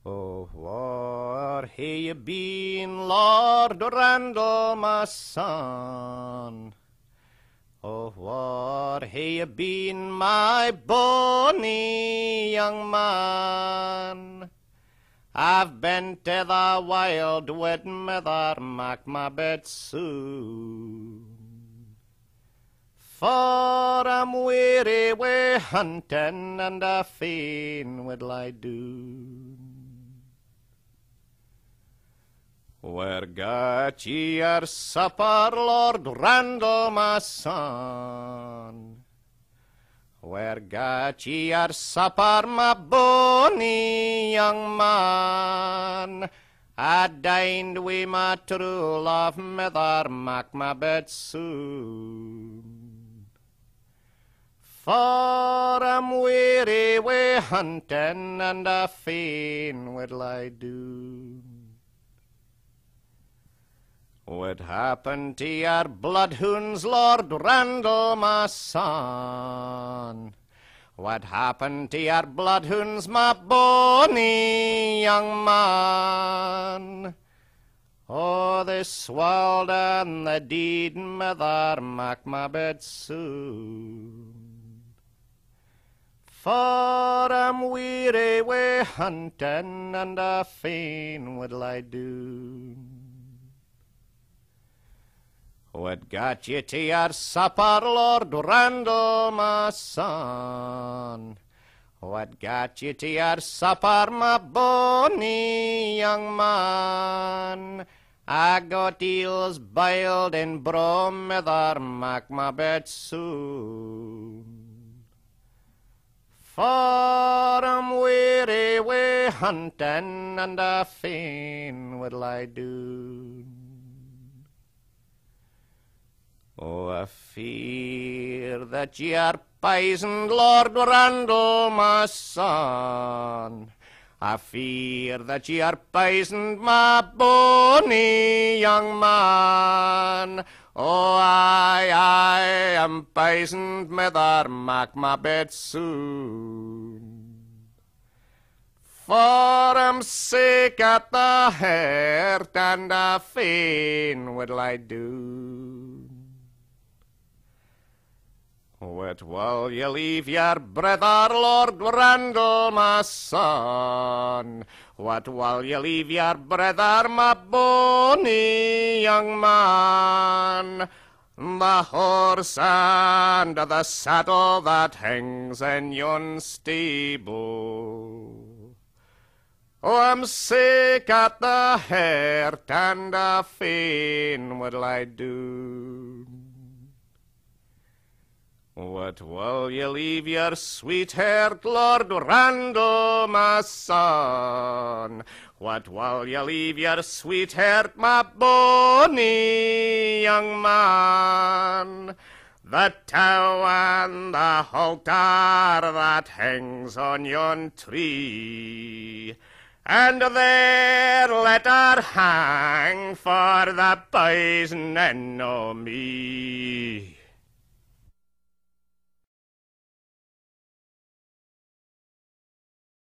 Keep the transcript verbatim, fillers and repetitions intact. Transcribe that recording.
Oh, where hae ye been, Lord Randall, my son? Oh, where hae ye been, my bonny young man? I've been to the wild with Mither Macmabet soon, for I'm weary wi' hunting, and a fain would lie doon. Where gat ye your supper, Lord Randall, my son? Where gat ye your supper, my bonny young man? I dined wi' my true love, Mither Macmabet soon, for I'm weary wi' hunting, and a fain would lie doon. What happened to your bloodhounds, Lord Randall, my son? What happened to your bloodhounds, my bonny young man? Oh, they swallowed and they did Mither Macmabet soon, for I'm weary wi' hunting, and a fain would lie doon. What got ye to your supper, Lord Randall, my son? What got ye to your supper, my bonny young man? I got eels boiled in brome, Mither Macmabet soon, for I'm weary wi' hunting, and a fain would lie doon. Oh, I fear that ye are poisoned, Lord Randall, my son. I fear that ye are poisoned, my bonny young man. Oh, I, I am poisoned, Mither Macmabet soon, for I'm sick at the heart, and a fain would lie doon. What will ye leave your brother, Lord Randall, my son? What will ye leave your brother, my bonny young man? The horse and the saddle that hangs in yon stable. Oh, I'm sick at the heart, and a fain would lie doon. What will ye leave your sweetheart, Lord Randall, my son? What will ye leave your sweetheart, my bonny young man? The tow and the halter that hangs on yon tree, and there let her hang for the poisoning o' me.